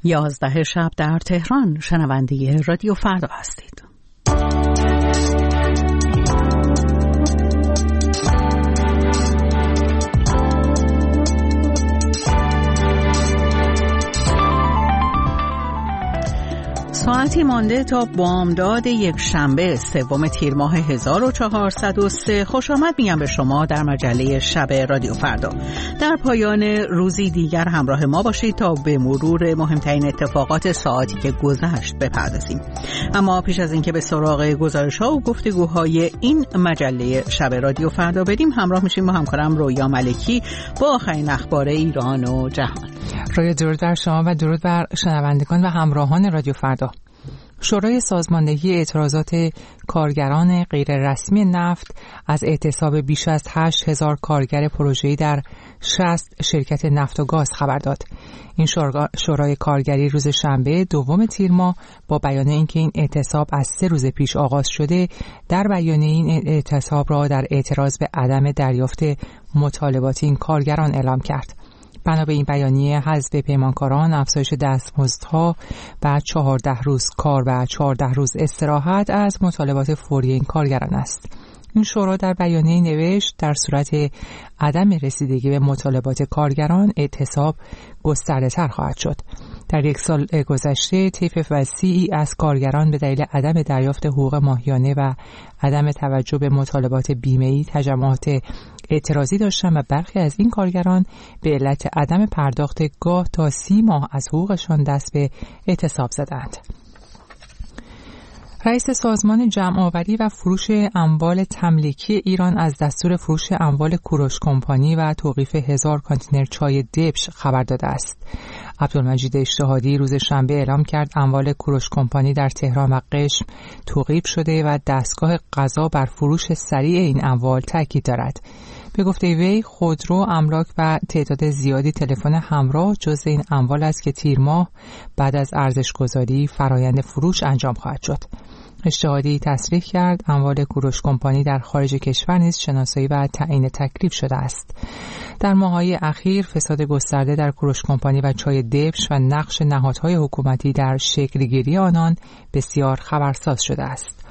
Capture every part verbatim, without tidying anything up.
یازده شب در تهران، شنونده رادیو فردا هستید. ساعتی مانده تا بامداد یک شنبه سوم تیر ماه هزار و چهارصد و سه. خوش آمد میگم به شما در مجله شب رادیو فردا. در پایان روزی دیگر همراه ما باشید تا به مرور مهمترین اتفاقات ساعتی که گذشت بپردازیم. اما پیش از اینکه به سراغ گزارش‌ها و گفتگوهای این مجله شب رادیو فردا بریم، همراه میشیم با همکارم رویا ملکی با آخرین اخبار ایران و جهان. رویا، درود بر شما و درود بر شنوندگان و همراهان رادیو فردا. شورای سازماندهی اعتراضات کارگران غیررسمی نفت از اعتصاب بیش از هشت هزار کارگر پروژه‌ای در شصت شرکت نفت و گاز خبر داد. این شورای کارگری روز شنبه دوم تیر ماه با بیان اینکه این اعتصاب از سه روز پیش آغاز شده، در بیان این اعتصاب را در اعتراض به عدم دریافت مطالبات این کارگران اعلام کرد. بنا به این بیانیه، حذف پیمانکاران، افزایش دستمزدها و چهارده روز کار و چهارده روز استراحت از مطالبات فوری این کارگران است. این شورا در بیانیه نوشت در صورت عدم رسیدگی به مطالبات کارگران، اعتصاب گسترده‌تر خواهد شد. در یک سال گذشته طیف وسیعی از کارگران به دلیل عدم دریافت حقوق ماهیانه و عدم توجه به مطالبات بیمه‌ای تجمعات اعتراضی داشتند و برخی از این کارگران به علت عدم پرداخت گاه تا سی ماه از حقوقشان دست به اعتصاب زدند. رئیس سازمان جمع‌آوری و فروش اموال تملیکی ایران از دستور فروش اموال کوروش کمپانی و توقیف هزار کانتینر چای دبش خبر داده است. عبدالمجید اجتهادی روز شنبه اعلام کرد اموال کوروش کمپانی در تهران و قشم توقیف شده و دستگاه قضا بر فروش سریع این اموال تاکید دارد. به گفته وی، خودرو، املاک و تعداد زیادی تلفن همراه جزء این اموال است که تیر ماه بعد از ارزش‌گذاری فرایند فروش انجام خواهد شد. اجتهادی تصریح کرد اموال کوروش کمپانی در خارج کشور نیز شناسایی و تعیین تکلیف شده است. در ماه‌های اخیر فساد گسترده در کوروش کمپانی و چای دبش و نقش نهادهای حکومتی در شکل‌گیری آنان بسیار خبرساز شده است.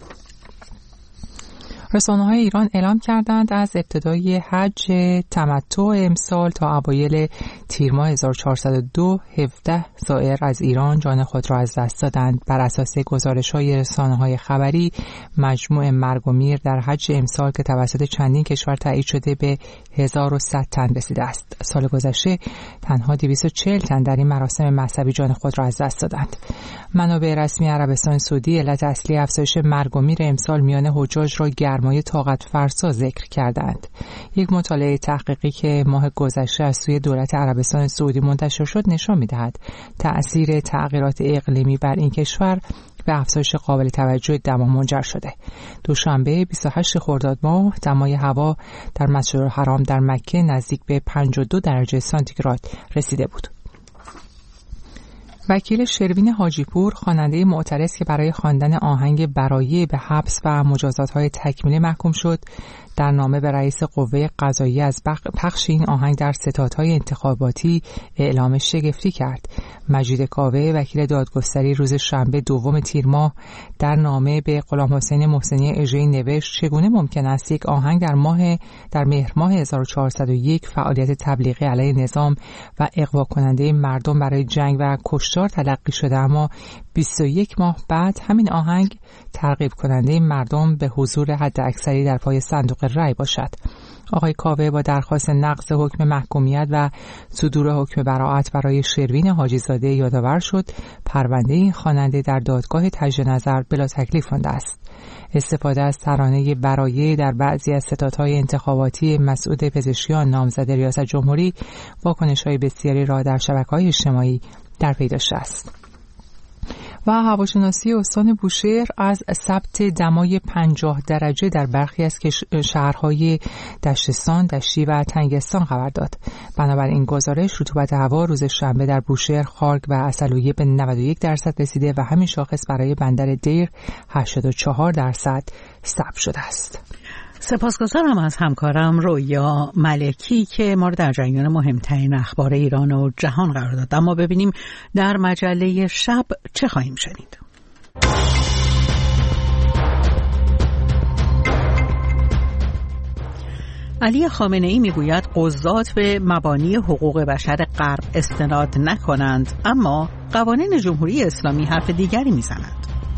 رسانه‌های ایران اعلام کردند از ابتدای حج تمتع امسال تا اوایل تیر ماه هزار و چهارصد و دو، هفده زائر از ایران جان خود را از دست دادند. بر اساس گزارش‌های رسانه‌های خبری، مجموع مرگ و میر در حج امسال که توسط چندین کشور تایید شده به هزار و صد تن رسیده است. سال گذشته تنها دویست و چهل تن در این مراسم مذهبی جان خود را از دست دادند. منابع رسمی عربستان سعودی علت اصلی افزایش مرگ و میر امسال میان حجاج را گرمای طاقت فرسا ذکر کردند. یک مطالعه تحقیقی که ماه گذشته از سوی دولت عربستان سعودی منتشر شد نشان می‌دهد تأثیر تغییرات اقلیمی بر این کشور به افزایش قابل توجه دما منجر شده. دوشنبه بیست و هشت خرداد ماه دمای هوا در مسجدالحرام در مکه نزدیک به پنجاه و دو درجه سانتیگراد رسیده بود. وکیل شروین حاجیپور، خواننده معترض که برای خواندن آهنگ برایه به حبس و مجازات‌های تکمیلی محکوم شد، در نامه به رئیس قوه قضاییه از پخش این آهنگ در ستادهای انتخاباتی اعلام شگفتی کرد. مجید کاوه، وکیل دادگستری، روز شنبه دوم تیر ماه در نامه به غلام حسین محسنی اژه‌ای نوشت چگونه ممکن است یک آهنگ در ماه در مهر ماه هزار و چهارصد و یک فعالیت تبلیغی علیه نظام و اغوا کننده مردم برای جنگ و کشتار تلقی شده، اما بیست و یک ماه بعد همین آهنگ ترغیب کننده مردم به حضور حداکثری در پای صندوق رای باشد. آقای کاوه با درخواست نقض حکم محکومیت و صدور حکم براءت برای شروین حاجیزاده یادآور شد پرونده این خواننده در دادگاه تجدید نظر بلا تکلیف مانده است. استفاده از ترانه برایه در بعضی از ستادهای انتخاباتی مسعود پزشکیان نامزد ریاست جمهوری واکنش‌های بسیاری را در شبکه‌های اجتماعی در پی داشته است. و هواشناسی استان بوشهر از ثبت دمای پنجاه درجه در برخی از شهرهای دشتستان، دشتی و تنگستان خبر داد. بنابراین این گزارش رطوبت هوا روز شنبه در بوشهر، خارگ و عسلویه به نود و یک درصد رسیده و همین شاخص برای بندر دیر هشتاد و چهار درصد ثبت شده است. سپاسگزارم از همکارم رویا ملکی که ما رو در جریان مهمترین اخبار ایران و جهان قرار داد. اما ببینیم در مجله شب چه خواهیم شنید. علی خامنه‌ای میگوید قضات به مبانی حقوق بشر غرب استناد نکنند، اما قوانین جمهوری اسلامی حرف دیگری میزنند.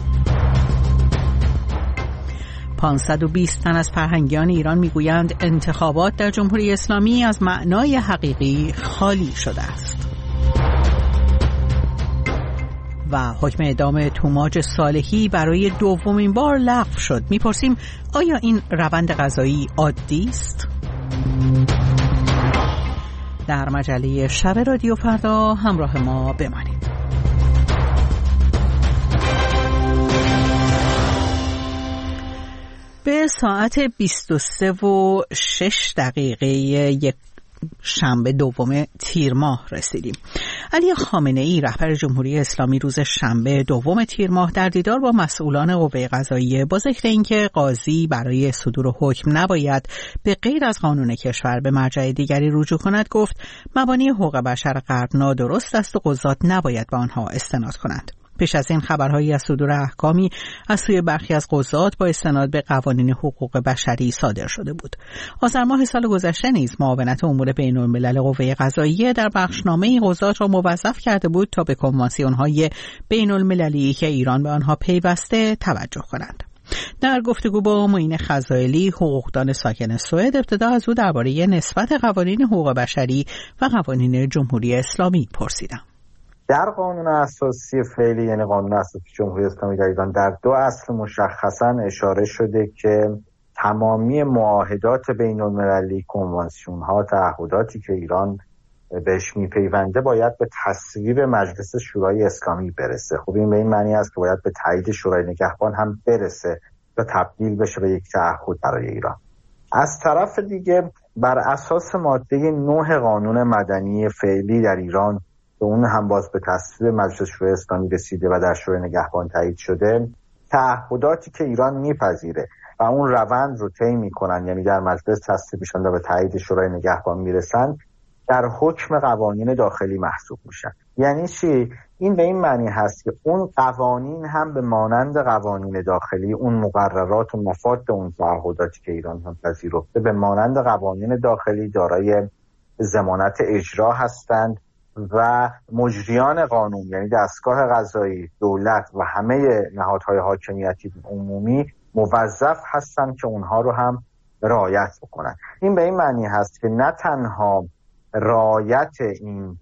پانصد و بیست تن از فرهنگیان ایران میگویند انتخابات در جمهوری اسلامی از معنای حقیقی خالی شده است. و حکم اعدام توماج صالحی برای دومین بار لغو شد. میپرسیم آیا این روند قضایی عادی است؟ در مجله شب رادیو فردا همراه ما بمانید. به ساعت بیست و سه و شش دقیقه یک شنبه دوم تیر ماه رسیدیم. علی خامنه‌ای رهبر جمهوری اسلامی روز شنبه دوم تیر ماه در دیدار با مسئولان قوه قضاییه با ذکر اینکه قاضی برای صدور حکم نباید به غیر از قانون کشور به مرجع دیگری رجوع کند گفت مبانی حقوق بشر غرب نادرست است و قضات نباید به آنها استناد کنند. پیش از این خبرهایی از صدور احکامی از سوی برخی از قضات با استناد به قوانین حقوق بشری صادر شده بود. آذر ماه سال گذشته نیز معاونت امور بین الملل قوه قضاییه در بخشنامه قضات را موظف کرده بود تا به کنوانسیون‌های بین المللی که ایران به آنها پیوسته توجه کنند. در گفتگو با معین خزائلی حقوقدان ساکن سوئد ابتدا از او درباره نسبت قوانین حقوق بشری و قوانین جمهوری اسلامی پرسیدم. در قانون اساسی فعلی، یعنی قانون اساسی جمهوری اسلامی در ایران، در دو اصل مشخصاً اشاره شده که تمامی معاهدات بین المللی، کنوانسیون ها، تعهداتی که ایران بهش میپیونده باید به تصویب مجلس شورای اسلامی برسه. خب این به این معنی است که باید به تایید شورای نگهبان هم برسه تا تبدیل بشه به یک تعهد برای ایران. از طرف دیگه بر اساس ماده نه قانون مدنی فعلی در ایران که اون هم باز به تصویب مجلس شورای اسلامی رسیده و در شورای نگهبان تایید شده، تعهداتی که ایران میپذیره و اون روند رو طی میکنن، یعنی در مجلس تصویب میشن و به تایید شورای نگهبان میرسن، در حکم قوانین داخلی محسوب میشن. یعنی چی؟ این به این معنی هست که اون قوانین هم به مانند قوانین داخلی، اون مقررات و مفاد اون تعهداتی که ایران هم پذیرفته به مانند قوانین داخلی دارای ضمانت اجرا هستند و مجریان قانون، یعنی دستگاه قضایی، دولت و همه نهادهای حاکمیتی عمومی موظف هستند که اونها رو هم رعایت بکنن. این به این معنی هست که نه تنها رعایت این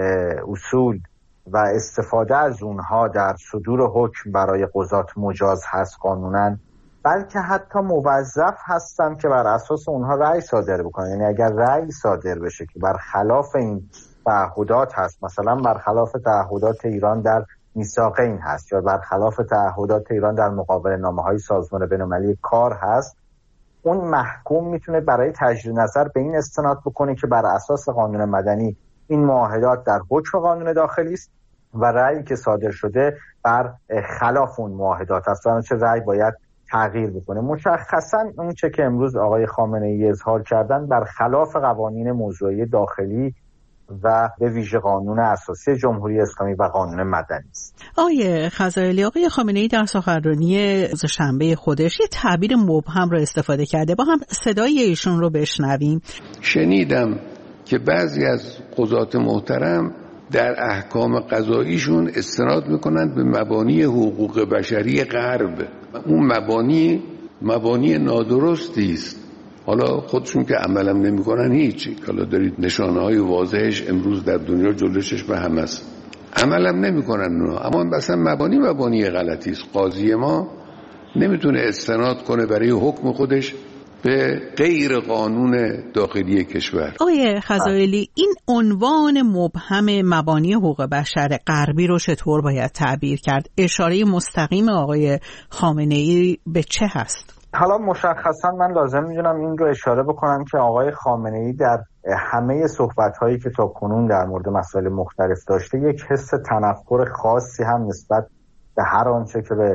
اصول و استفاده از اونها در صدور حکم برای قضات مجاز هست قانوناً، بلکه حتی موظف هستن که بر اساس اونها رأی صادر بکنن. یعنی اگر رأی صادر بشه که برخلاف این تعهدات هست، مثلا برخلاف تعهدات ایران در میثاقین هست یا برخلاف تعهدات ایران در مقابل نامه‌های سازمان بین‌المللی کار هست، اون محکوم میتونه برای تجدید نظر به این استناد بکنه که بر اساس قانون مدنی این معاهدات در حکم قانون داخلی است و رأیی که صادر شده بر خلاف اون معاهدات است و چه رأی باید تغییر بکنه. مشخصا اون چه که امروز آقای خامنه‌ای اظهار کردن بر خلاف قوانین موضوعی داخلی و به ویژه قانون اساسی جمهوری اسلامی و قانون مدنی است. آقای خزائلی، آقای خامنه‌ای در سخنرانی روز شنبه خودش یه تعبیر مبهم رو استفاده کرده، با هم صدای ایشون رو بشنویم. شنیدم که بعضی از قضات محترم در احکام قضاییشون استناد میکنند به مبانی حقوق بشری غرب. اون مبانی مبانی نادرستی است. حالا خودشون که عملم نمیکنن هیچی، حالا دارید نشانه های واضحش امروز در دنیا جلوشش به هم است، عملم نمیکنن اونا. اما مثلا مبانی مبانی غلطی است. قاضی ما نمیتونه استناد کنه برای حکم خودش به غیر قانون داخلی کشور. آقای خزائلی، این عنوان مبهم مبانی حقوق بشر غربی رو چطور باید تعبیر کرد؟ اشاره مستقیم آقای خامنه‌ای به چه هست؟ حالا مشخصا من لازم میدونم این رو اشاره بکنم که آقای خامنه‌ای در همه صحبت‌هایی که تا کنون در مورد مسائل مختلف داشته یک حس تنفر خاصی هم نسبت به هر آنچه که به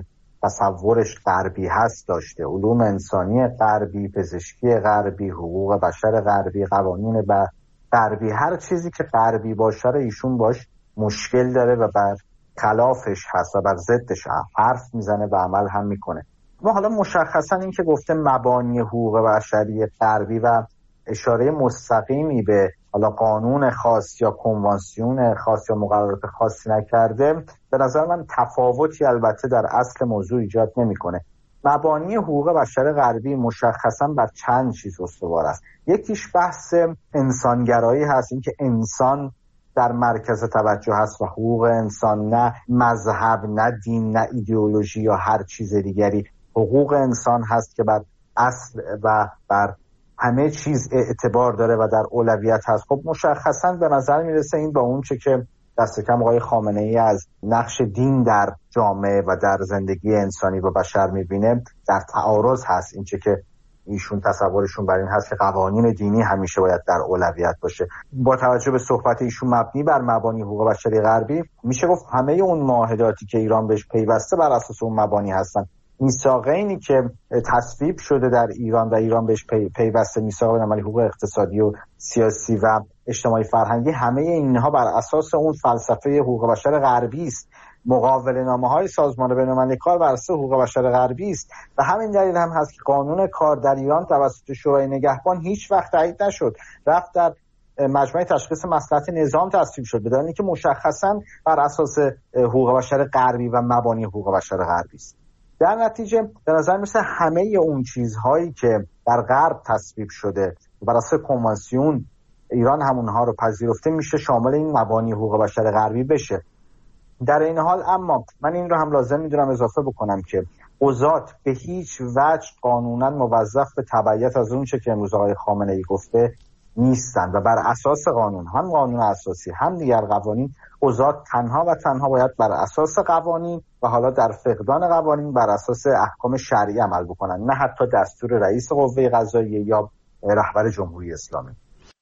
تصورش غربی هست داشته. علوم انسانی غربی، پزشکی غربی، حقوق بشر غربی، قوانین غربی، هر چیزی که غربی باشه رو ایشون باش مشکل داره و بر خلافش هست و بر ضدش حرف میزنه و عمل هم میکنه. ما حالا مشخصا این که گفته مبانی حقوق بشری غربی و اشاره مستقیمی به حالا قانون خاص یا کنوانسیون خاص یا مقررات خاصی نکرده، به نظر من تفاوتی البته در اصل موضوع ایجاد نمیکنه. مبانی حقوق بشر غربی مشخصا بر چند چیز استوار است. یکیش بحث انسانگرایی هست، اینکه انسان در مرکز توجه هست و حقوق انسان، نه مذهب، نه دین، نه ایدئولوژی یا هر چیز دیگری. حقوق انسان هست که بر اصل و بر همه چیز اعتبار داره و در اولویت هست. خب مشخصا به نظر میرسه این با اون چه که دست کم آقای خامنه ای از نقش دین در جامعه و در زندگی انسانی و بشر میبینه در تعارض هست. این چه که ایشون تصورشون بر این هست که قوانین دینی همیشه باید در اولویت باشه. با توجه به صحبت ایشون مبنی بر مبانی حقوق بشری غربی، میشه گفت همه اون معاهداتی که ایران بهش پیوسته بر اساس اون مبانی هستن. میثاقینی که تصویب شده در ایران و ایران بهش پی، پیوسته، میثاق بین‌المللی حقوق اقتصادی و سیاسی و اجتماعی فرهنگی، همه اینها بر اساس اون فلسفه حقوق بشر غربی است. مقاوله نامه‌های سازمان بین‌المللی کار بر اساس حقوق بشر غربی است و همین دلیل هم هست که قانون کار در ایران توسط شورای نگهبان هیچ وقت تایید نشد، رفت در مجمع تشخیص مصلحت نظام تصویب شد، بدون اینکه مشخصاً بر اساس حقوق بشر غربی و مبانی حقوق بشر غربی است. در نتیجه به نظر میسه همه اون چیزهایی که در غرب تصویب شده بر اساس کنوانسیون ایران همونها رو پذیرفته میشه شامل این مبانی حقوق بشر غربی بشه. در این حال اما من این رو هم لازم میدونم اضافه بکنم که قضات به هیچ وجه قانونا موظف به تبعیت از اون چه که امروز آقای خامنه ای گفته نیستن و بر اساس قانون، هم قانون اساسی هم دیگر قوانین، قضات تنها و تنها باید بر اساس قوانین و حالا در فقدان قوانین بر اساس احکام شرعی عمل بکنن، نه حتی دستور رئیس قوه قضاییه یا رهبر جمهوری اسلامی.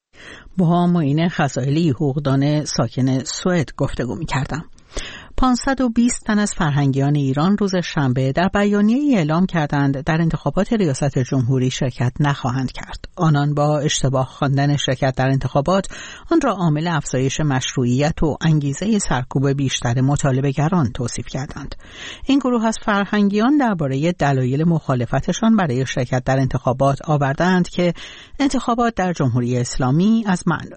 با معین خصائلی حقوقدان ساکن سوئد گفتگو می‌کردم. پانصد و بیست تن از فرهنگیان ایران روز شنبه در بیانیه‌ای اعلام کردند در انتخابات ریاست جمهوری شرکت نخواهند کرد. آنان با اشتباه خواندن شرکت در انتخابات آن را عامل افزایش مشروعیت و انگیزه سرکوب بیشتر مطالبه‌گران توصیف کردند. این گروه از فرهنگیان درباره دلایل مخالفتشان برای شرکت در انتخابات آوردند که انتخابات در جمهوری اسلامی از معنی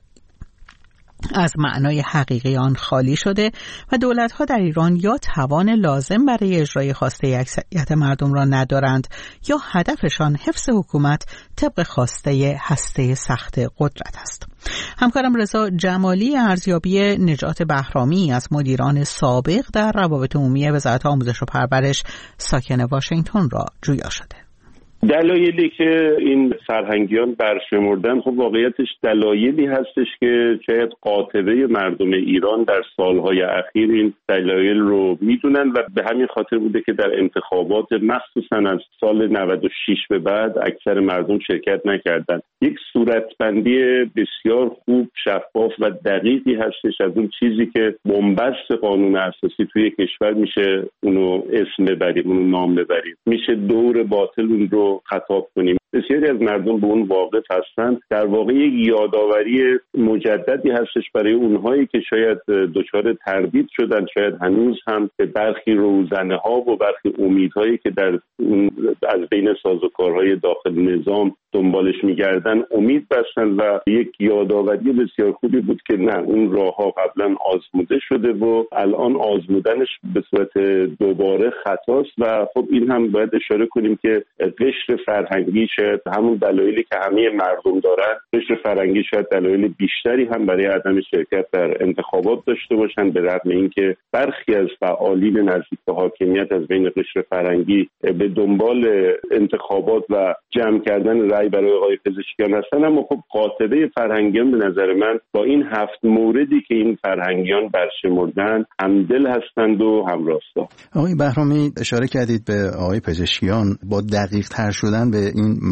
از معنای حقیقی آن خالی شده و دولت‌ها در ایران یا توان لازم برای اجرای خواسته اکثریت مردم را ندارند یا هدفشان حفظ حکومت طبق خواسته هسته سخت قدرت است. همکارم رضا جمالی ارزیابی نجات بهرامی از مدیران سابق در روابط عمومی وزارت آموزش و پرورش ساکن واشنگتن را جویا شده. دلایلی که این فرهنگیان برشمردن خب واقعیتش دلایلی هستش که شاید قاطبه مردم ایران در سالهای اخیر این دلایل رو میدونن و به همین خاطر بوده که در انتخابات مخصوصا از سال نود و شش به بعد اکثر مردم شرکت نکردن. یک صورتبندی بسیار خوب، شفاف و دقیقی هستش از اون چیزی که بنبست قانون اساسی توی کشور میشه اونو اسم ببریم، اونو نام ببریم، میشه دور باطل اون رو خطاب کنیم. بسیاری از مردم به اون واقف هستند. در واقع یک یادآوری مجددی هستش برای اونهایی که شاید دچار تردید شدن، شاید هنوز هم به برخی روزنه ها و برخی امیدهایی که در از بین سازوکارهای داخل نظام دنبالش میگردن امید بستن و یک یادآوری بسیار خوبی بود که نه، اون راه ها قبلا آزموده شده و الان آزمودنش به صورت دوباره خطاست و خب این هم باید اشاره کنیم که قشر فرهنگی شاید همون دلایلی که همه مردم دارن، قشر فرهنگی شاید دلایل بیشتری هم برای عدم شرکت در انتخابات داشته باشن، به رغم اینکه برخی از فعالین نزدیک به حاکمیت از بین قشر فرهنگی به دنبال انتخابات و جمع کردن رأی برای آقای پزشکیان هستن، اما خب قاطبه فرهنگیان به نظر من با این هفت موردی که این فرهنگیان برشمردن همدل هستند و همراستا. آقای بهرامی اشاره کردید به آقای پزشکیان با دقیق تر شدن به این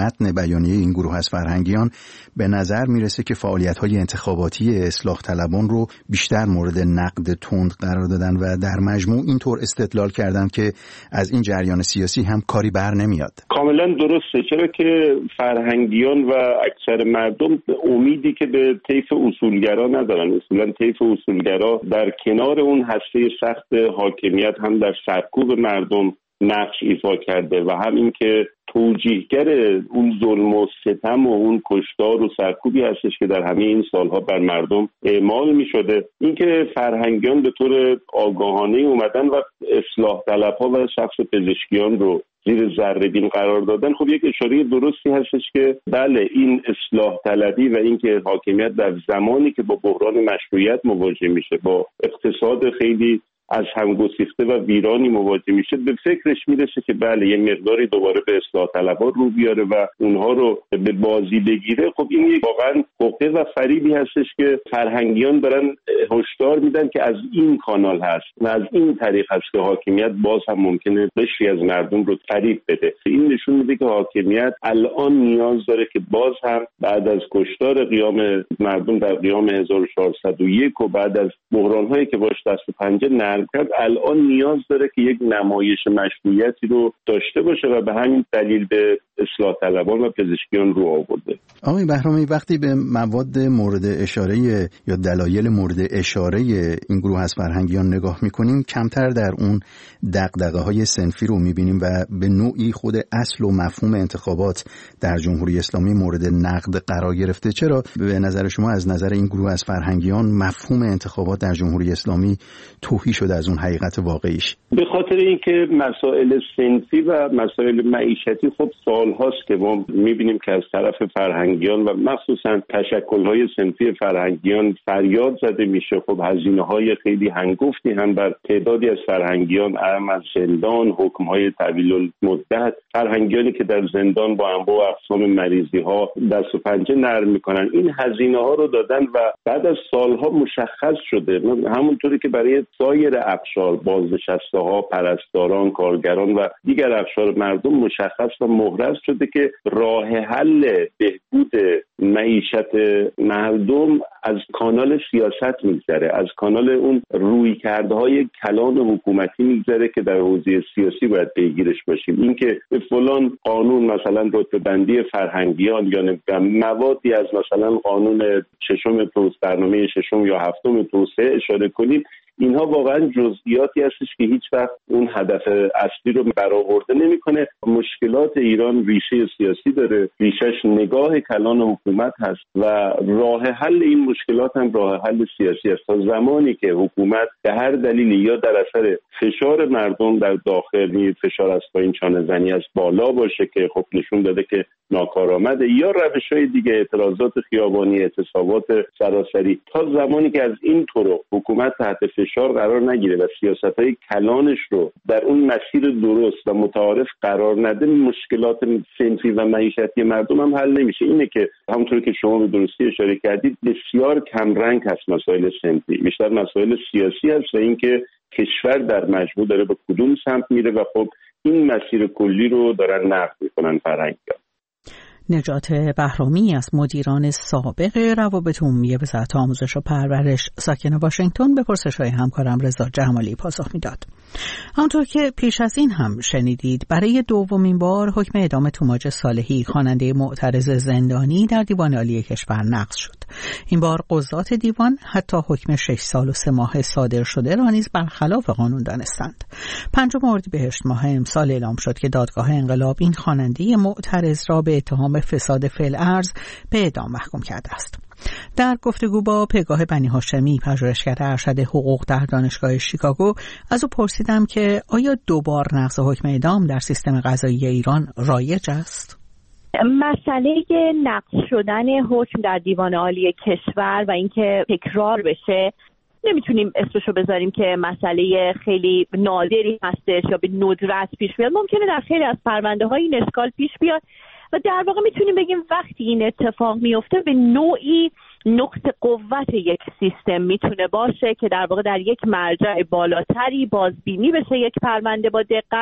متن بیانیه این گروه از فرهنگیان به نظر میرسه که فعالیت‌های انتخاباتی اصلاح طلبان رو بیشتر مورد نقد تند قرار دادن و در مجموع اینطور استدلال کردن که از این جریان سیاسی هم کاری بر نمیاد. کاملا درسته، چرا که فرهنگیان و اکثر مردم امیدی که به طیف اصولگرا ندارن. اصولا طیف اصولگرا در کنار اون هسته سخت حاکمیت هم در سرکوب مردم نقش ایفا کرده و همین که توجیهگر اون ظلم و ستم و اون کشتار و سرکوبی هستش که در همه این سالها بر مردم اعمال می شده. اینکه فرهنگیان به طور آگاهانه اومدن و اصلاح طلبها و شخص پزشکیان رو زیر ذره بین قرار دادن، خب یک اشاره درستی هستش که بله این اصلاح طلبی و اینکه حاکمیت در زمانی که با بحران مشروعیت مواجه میشه، با اقتصاد خیلی از هم گسیخته و ویرانی مواجه میشه، به فکرش میرسه که بله یه مقداری دوباره به اصلاح طلبها رو بیاره و اونها رو به بازی بگیره. خب این یک واقعا حقه و فریبی هستش که فرهنگیان دارن هشدار میدن که از این کانال هست و از این طریق هست که حاکمیت باز هم ممکنه بخشی از مردم رو فریب بده. این نشون میده که حاکمیت الان نیاز داره که باز هم بعد از کشتار قیام مردم در قیام هزار و چهارصد و یک و بعد از بحران‌هایی که باش دست و پنجه نرم کرد، الان نیاز داره که یک نمایش مشروعیتی رو داشته باشه و به همین دلیل به اصلاح طلبان و پزشکیان رو آورده. آقای بهرامی، وقتی به مواد مورد اشاره یا دلایل مورد اشاره این گروه از فرهنگیان نگاه میکنیم، کمتر در اون دغدغه‌های صنفی رو میبینیم و به نوعی خود اصل و مفهوم انتخابات در جمهوری اسلامی مورد نقد قرار گرفته. چرا به نظر شما از نظر این گروه از فرهنگیان مفهوم انتخابات در جمهوری اسلامی توهی شده از اون حقیقت واقعیش؟ به خاطر اینکه مسائل صنفی و مسائل معیشتی خب سال هاست که ما میبینیم که از طرف فرهنگیان و مخصوصا تشکل‌های صنفی فرهنگیان فریاد زده میشه. خب هزینه‌های خیلی هنگفتی هم بر تعدادی از فرهنگیان اعم از زندان، حکم‌های طویل المدت، فرهنگیانی که در زندان با انواع و اقسام مریضی‌ها دست و پنجه نرم میکنن، این هزینه‌ها رو دادن و بعد از سالها مشخص شده، همونطوری که برای سایر اقشار، بازنشسته‌ها، پرستاران، کارگران و دیگر اقشار مردم مشخص و مهرز شده که راه حل بهبود معیشت مردم از کانال سیاست میگذره، از کانال اون رویکردهای کلان حکومتی میگذره که در حوزه سیاسی باید پیگیرش باشیم. اینکه به فلان قانون مثلا رتبه بندی فرهنگیان یا موادی از مثلا قانون ششم توسعه، برنامه ششم یا هفتم توسعه اشاره کنیم، اینها واقعا جزئیاتی هستش که هیچ وقت اون هدف اصلی رو برآورده نمیکنه. مشکلات ایران ریشه سیاسی داره، ریشش نگاه کلان حکومت هست و راه حل این مشکلات هم راه حل سیاسی است. تا زمانی که حکومت به هر دلیلی یا در اثر فشار مردم در داخل، فشار از پایین چانه زنی از بالا باشه که خب نشون داده که ناکارآمده، یا روش‌های دیگه، اعتراضات خیابانی، اعتصابات سراسری، تا زمانی که از این طرق حکومت تحت فشار قرار نگیره و سیاست‌های کلانش رو در اون مسیر درست و متعارف قرار نده، مشکلات صنفی و معیشتی مردم هم حل نمیشه. اینه که همونطور که شما به درستی اشاره کردید بسیار کم رنگ هست مسائل صنفی، بیشتر مسائل سیاسی هست و اینکه کشور در مجموع داره به کدوم سمت میره و خب این مسیر کلی رو دارن نقد میکنن فرهنگیان. نجات بهرامی از مدیران سابق روابط عمومی وزارت آموزش و پرورش ساکن واشنگتن به پرسش‌های همکارم رضا جمالی پاسخ میداد. همونطور که پیش از این هم شنیدید، برای دومین بار حکم اعدام توماج صالحی، خواننده معترض زندانی، در دیوان عالی کشور نقض شد. این بار قضات دیوان حتی حکم شش سال و سه ماه صادر شده را نیز برخلاف قانون دانستند. پنجم اردیبهشت ماه امسال اعلام شد که دادگاه انقلاب این خواننده معترض را به اتهام فساد فی‌الارض به اعدام محکوم کرده است. در گفتگو با پگاه بنی هاشمی، پژوهشگر ارشد حقوق در دانشگاه شیکاگو، از او پرسیدم که آیا دوبار نقض حکم اعدام در سیستم قضایی ایران رایج است؟ مسئله نقض شدن حکم در دیوان عالی کشور و اینکه تکرار بشه نمیتونیم اسمشو بذاریم که مسئله خیلی نادری هستش یا به ندرت پیش بیاد. ممکنه در خیلی از پرونده های این اشکال پیش بیاد و در واقع میتونیم بگیم وقتی این اتفاق میفته به نوعی نقطه قوت یک سیستم میتونه باشه که در واقع در یک مرجع بالاتری بازبینی بشه یک پرونده با دقت.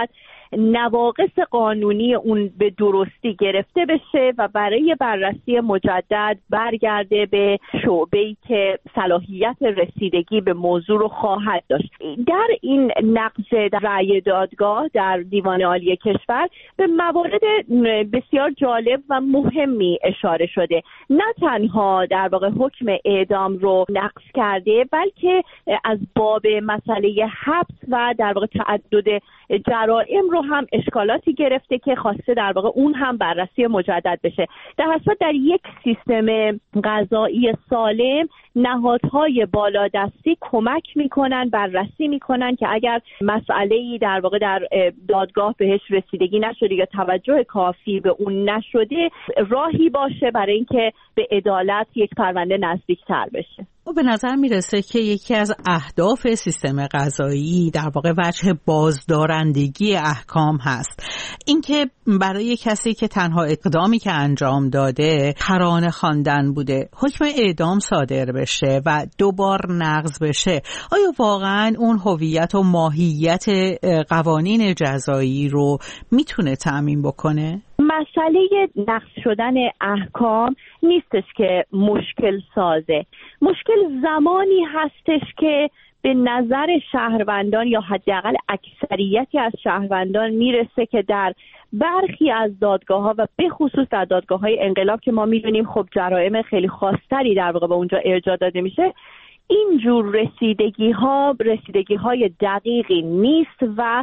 نواقص قانونی اون به درستی گرفته بشه و برای بررسی مجدد برگرده به شعبه‌ای که صلاحیت رسیدگی به موضوع رو خواهد داشت. در این نقض رأی دادگاه در دیوان عالی کشور به موارد بسیار جالب و مهمی اشاره شده. نه تنها در واقع حکم اعدام رو نقض کرده، بلکه از باب مسئله حبس و در واقع تعدد جرائم رو هم اشکالاتی گرفته که خواسته در واقع اون هم بررسی مجدد بشه. در حسب در یک سیستم قضایی سالم نهادهای بالادستی کمک میکنن، بررسی میکنن که اگر مسئله‌ای در واقع در دادگاه بهش رسیدگی نشده یا توجه کافی به اون نشده، راهی باشه برای اینکه به عدالت یک پرونده نزدیکتر بشه. و به نظر میرسه که یکی از اهداف سیستم قضایی در واقع وجه بازدارندگی احکام هست. اینکه برای کسی که تنها اقدامی که انجام داده ترانه خواندن بوده حکم اعدام صادر بشه و دوبار نقض بشه، آیا واقعا اون هویت و ماهیت قوانین جزایی رو میتونه تأمین بکنه؟ مسئله نقض شدن احکام نیستش که مشکل سازه. مشکل زمانی هستش که به نظر شهروندان یا حداقل اکثریتی از شهروندان میرسه که در برخی از دادگاه‌ها و به خصوص در دادگاه‌های انقلاب که ما می‌دونیم خب جرائم خیلی خاص‌تری در واقع به اونجا ارجاع داده میشه، اینجور رسیدگی ها رسیدگی های دقیقی نیست و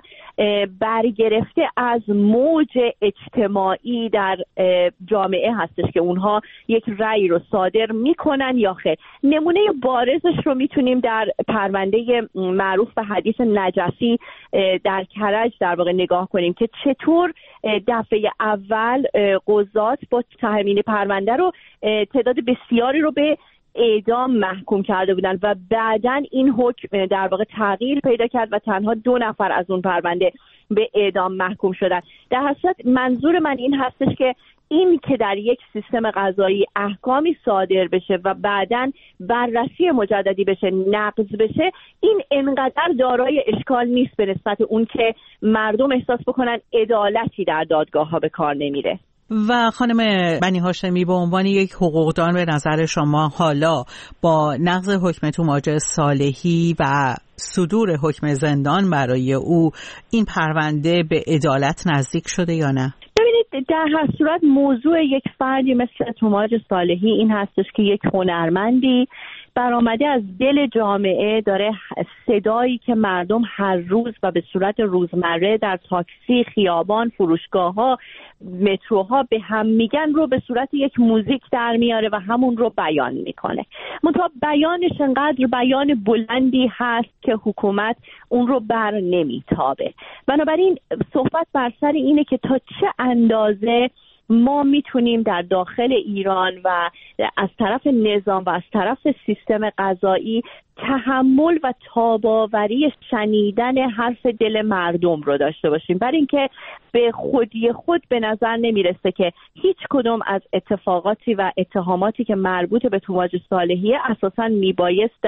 برگرفته از موج اجتماعی در جامعه هستش که اونها یک رأی رو صادر میکنن یا خیر. نمونه بارزش رو میتونیم در پرونده معروف به حدیث نجفی در کرج در واقع نگاه کنیم که چطور دفعه اول قضات با تحمیل پرونده رو تعداد بسیاری رو به اعدام محکوم کرده بودن و بعداً این حکم در واقع تغییر پیدا کرد و تنها دو نفر از اون پرونده به اعدام محکوم شدن. در حقیقت منظور من این هستش که این که در یک سیستم قضایی احکامی صادر بشه و بعداً بررسی مجددی بشه، نقض بشه، این انقدر دارای اشکال نیست به نسبت اون که مردم احساس بکنن عدالتی در دادگاه ها به کار نمیره. و خانم بنی هاشمی به عنوان یک حقوقدان به نظر شما حالا با نقض حکم توماج صالحی و صدور حکم زندان برای او این پرونده به عدالت نزدیک شده یا نه؟ ببینید در هر صورت موضوع یک فردی مثل توماج صالحی این هستش که یک هنرمندی برآمده از دل جامعه داره صدایی که مردم هر روز و به صورت روزمره در تاکسی، خیابان، فروشگاه‌ها، متروها به هم میگن رو به صورت یک موزیک در میاره و همون رو بیان میکنه. منتها بیانش انقدر بیان بلندی هست که حکومت اون رو بر نمیتابه. بنابراین صحبت بر سر اینه که تا چه اندازه ما میتونیم در داخل ایران و از طرف نظام و از طرف سیستم قضایی تحمل و تاباوری شنیدن حرف دل مردم رو داشته باشیم، برای اینکه به خودی خود به نظر نمیرسه که هیچ کدوم از اتفاقاتی و اتهاماتی که مربوط به توماج صالحیه اساساً میبایست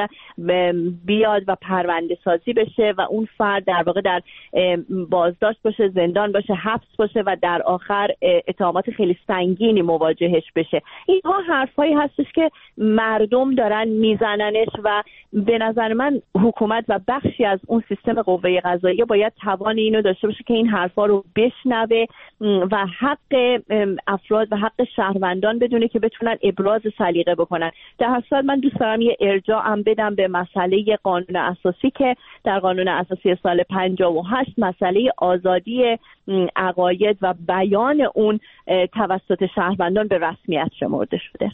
بیاد و پرونده سازی بشه و اون فرد در واقع در بازداشت باشه، زندان باشه، حبس باشه و در آخر اتهامات خیلی سنگینی مواجهش بشه. اینها حرفایی هستش که مردم دارن میزننش و به نظر من حکومت و بخشی از اون سیستم قوه قضاییه باید توان اینو داشته باشه که این حرفا رو بشنوه و حق افراد و حق شهروندان بدونه که بتونن ابراز سلیقه بکنن. در هر صورت من دوست دارم یه ارجاع هم بدم به مسئله قانون اساسی که در قانون اساسی سال پنجاه و هشت مسئله آزادی عقاید و بیان اون توسط شهروندان به رسمیت شمرده شده.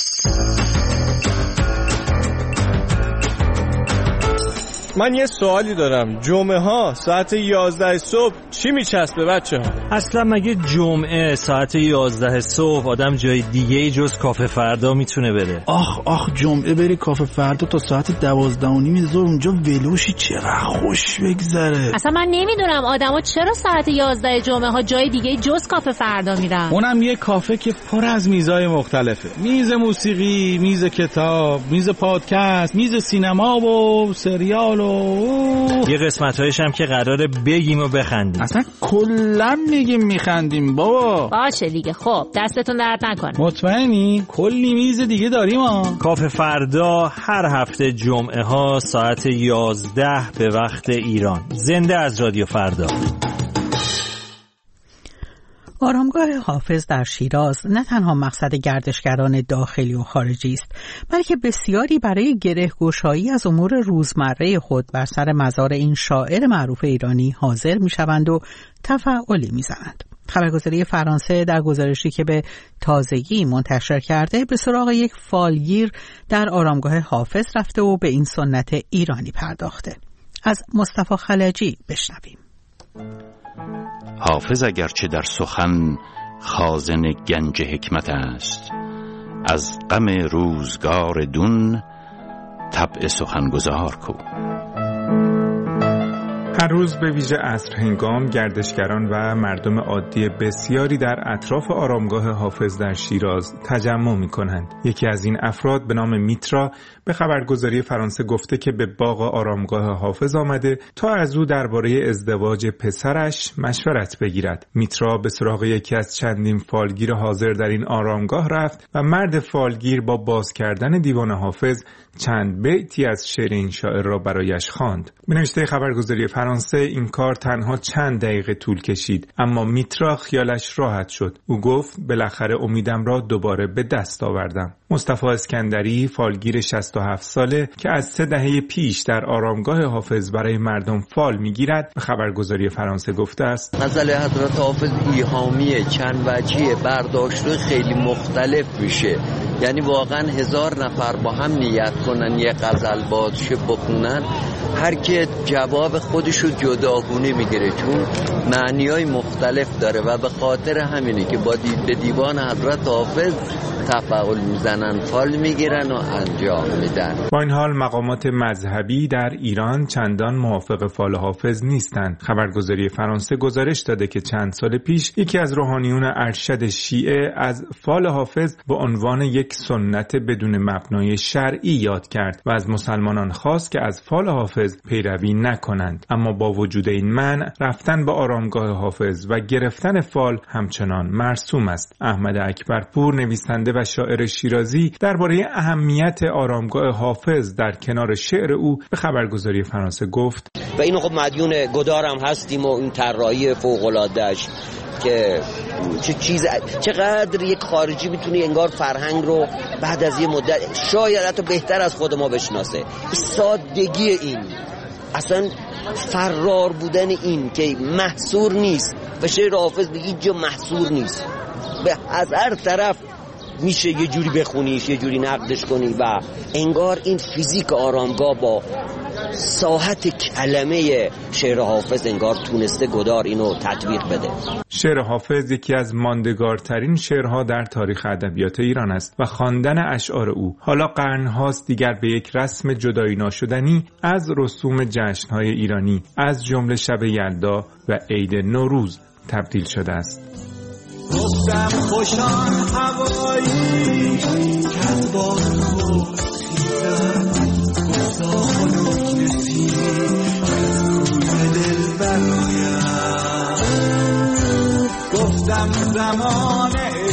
من یه سوالی دارم، جمعه ها ساعت یازده صبح چی میچسبه بچه ها؟ اصلا مگه جمعه ساعت یازده صبح آدم جای دیگه جز کافه فردا میتونه بره؟ آخ آخ جمعه بری کافه فردا تا ساعت دوازده و نیم ظهر اونجا ولوشی چقدر خوش بگذره. اصلا من نمیدونم آدما چرا ساعت یازده جمعه ها جای دیگه جز کافه فردا میرن. اونم یه کافه که پر از میزای مختلفه، میز موسیقی، میز کتاب، میز پادکست، میز سینما و سریال بالا. یه قسمت‌هایش هم که قراره بگیم و بخندیم. اصلا کلا میگیم میخندیم بابا. باشه دیگه. خب دستتون درد نکنه. مطمئنی؟ کلی میز دیگه داریم ها. کافه فردا هر هفته جمعه ها ساعت یازده به وقت ایران. زنده از رادیو فردا. آرامگاه حافظ در شیراز نه تنها مقصد گردشگران داخلی و خارجی است، بلکه بسیاری برای گره‌گشایی از امور روزمره خود بر سر مزار این شاعر معروف ایرانی حاضر می‌شوند و تفاعلی می‌زنند. خبرگزاری فرانسه در گزارشی که به تازگی منتشر کرده به سراغ یک فالگیر در آرامگاه حافظ رفته و به این سنت ایرانی پرداخته. از مصطفی خلجی بشنویم. حافظ اگرچه در سخن خازن گنج حکمت است، از غم روزگار دون طبع سخنگزار کو. هر روز به ویژه عصر هنگام گردشگران و مردم عادی بسیاری در اطراف آرامگاه حافظ در شیراز تجمع می کنند. یکی از این افراد به نام میترا به خبرگزاری فرانسه گفته که به باغ آرامگاه حافظ آمده تا از او درباره ازدواج پسرش مشورت بگیرد. میترا به سراغ یکی از چندین فالگیر حاضر در این آرامگاه رفت و مرد فالگیر با باز کردن دیوان حافظ چند بیتی از شعر این شاعر را برایش خواند. به نوشته خبرگزاری فرانسه این کار تنها چند دقیقه طول کشید، اما میترا خیالش راحت شد. او گفت بالاخره امیدم را دوباره به دست آوردم. مصطفی اسکندری فالگیر شصت و هفت ساله که از سه دهه پیش در آرامگاه حافظ برای مردم فال میگیرد به خبرگزاری فرانسه گفته است: غزل حضرت حافظ ایهامیه، چند وجهیه، برداشت خیلی مختلف میشه. یعنی واقعا هزار نفر با هم نیت کنن یه غزل بازشه بخونن، هر که جواب خودشو جداگونه میگیره، چون معنیای مختلف داره و به خاطر همینه که با دی... به دیوان حضرت حافظ تفاعل میزنن، فال میگیرن و انجام میدن. با این حال مقامات مذهبی در ایران چندان موافق فال حافظ نیستند. خبرگزاری فرانسه گزارش داده که چند سال پیش یکی از روحانیون ارشد شیعه از فال حافظ به عنوان یک سنت بدون مبنای شرعی یاد کرد و از مسلمانان خواست که از فال حافظ پیروی نکنند. اما با وجود این منع، رفتن به آرامگاه حافظ و گرفتن فال همچنان مرسوم است. احمد اکبرپور نویسنده و شاعر شیرازی درباره اهمیت آرامگاه حافظ در کنار شعر او به خبرگزاری فرانسه گفت: و اینو خب مدیون گدارم هستیم و این طراحی فوق‌العاده‌اش که چه چیز چقدر یک خارجی میتونه انگار فرهنگ رو بعد از یه مدت شاید حتی بهتر از خود ما بشناسه. سادگی این، اصلا فرار بودن این که محصور نیست و شعر حافظ به هیچ جا محصور نیست، به از هر طرف میشه یه جوری بخونیش، یه جوری نقدش کنی و انگار این فیزیک آرامگاه با ساحت کلمه شعر حافظ انگار تونسته گدار اینو تطبیق بده. شعر حافظ یکی از ماندگارترین شعرها در تاریخ ادبیات ایران است و خواندن اشعار او حالا قرن‌هاست دیگر به یک رسم جدایی ناشدنی از رسوم جشن‌های ایرانی از جمله شب یلدا و عید نوروز تبدیل شده است. گفتم خوشان هوایی کز باد خود خیزد، گفتا خنک نسی از کوی دل برایم. گفتم زمان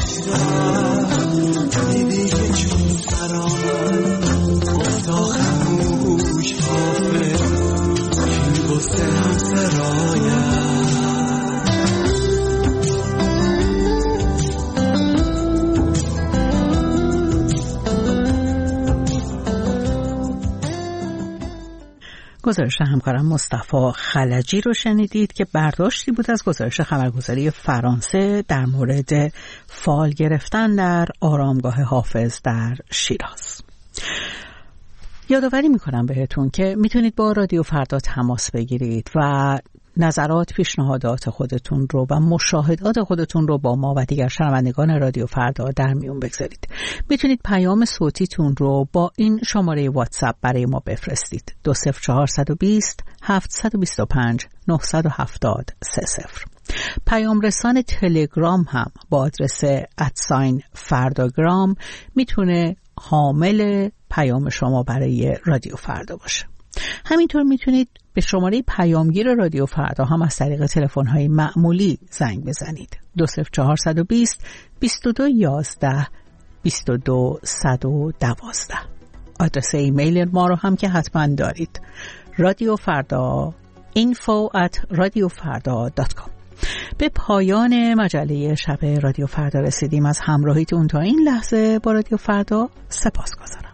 عشقم دیدی که چون سرامد، گفتا خموش حافظ که گفته هم سرایم. گزارش همکارم مصطفی خلجی رو شنیدید که برداشتی بود از گزارش خبرگزاری فرانسه در مورد فال گرفتن در آرامگاه حافظ در شیراز. یادآوری میکنم بهتون که میتونید با رادیو فردا تماس بگیرید و نظرات، پیشنهادات خودتون رو و مشاهدات خودتون رو با ما و دیگر شنوندگان رادیو فردا در میون بگذارید. میتونید پیام صوتیتون رو با این شماره واتساپ برای ما بفرستید: دو صفر چهار دو صفر هفت دو پنج نه هفت سه صفر. پیام رسان تلگرام هم با آدرس ادساین فرداگرام میتونه حامل پیام شما برای رادیو فردا باشه. همینطور میتونید به شماره پیامگیر رادیو فردا هم از طریق تلفن‌های معمولی زنگ بزنید. دو صفر چهارصد و بیست بیست و دو یازده بیست و دو صد و دوازده. آدرس ایمیل ما رو هم که حتما دارید، رادیو فردا info at radiofarda dot com. به پایان مجله شب رادیو فردا رسیدیم. از همراهیتون تا این لحظه با رادیو فردا سپاسگزارم.